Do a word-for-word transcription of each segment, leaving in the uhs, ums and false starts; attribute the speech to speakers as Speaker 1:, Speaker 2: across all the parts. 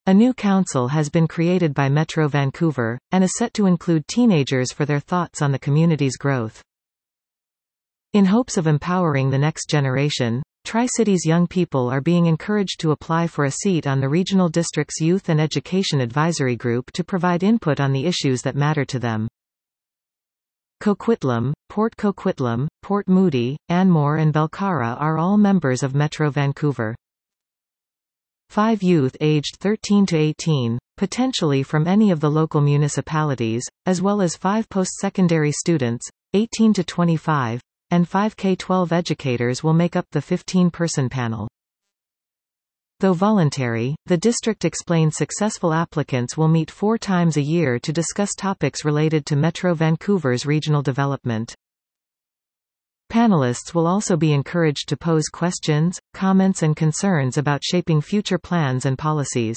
Speaker 1: A new council has been created by Metro Vancouver, and is set to include teenagers for their thoughts on the community's growth. In hopes of empowering the next generation, Tri-Cities young people are being encouraged to apply for a seat on the Regional District's Youth and Education Advisory Group to provide input on the issues that matter to them. Coquitlam, Port Coquitlam, Port Moody, Anmore and Belcara are all members of Metro Vancouver. Five youth aged thirteen to eighteen, potentially from any of the local municipalities, as well as five post-secondary students, eighteen to twenty-five, and five K twelve educators will make up the fifteen-person panel. Though voluntary, the district explains successful applicants will meet four times a year to discuss topics related to Metro Vancouver's regional development. Panelists will also be encouraged to pose questions, comments and concerns about shaping future plans and policies.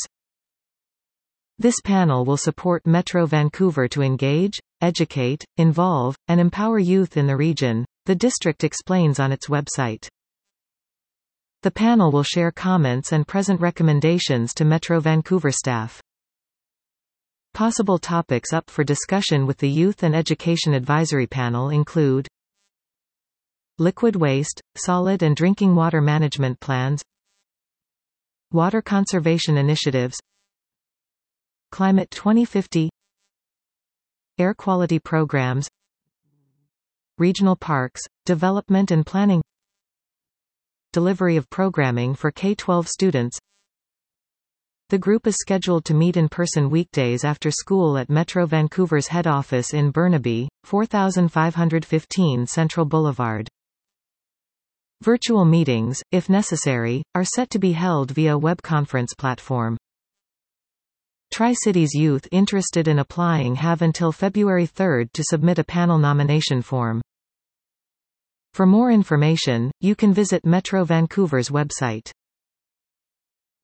Speaker 1: This panel will support Metro Vancouver to engage, educate, involve, and empower youth in the region, the district explains on its website. The panel will share comments and present recommendations to Metro Vancouver staff. Possible topics up for discussion with the Youth and Education Advisory Panel include liquid waste, solid and drinking water management plans, water conservation initiatives, Climate twenty fifty, air quality programs, regional parks, development and planning, delivery of programming for K twelve students. The group is scheduled to meet in person weekdays after school at Metro Vancouver's head office in Burnaby, four thousand five hundred fifteen Central Boulevard. Virtual meetings, if necessary, are set to be held via web conference platform. Tri-Cities youth interested in applying have until February third to submit a panel nomination form. For more information, you can visit Metro Vancouver's website.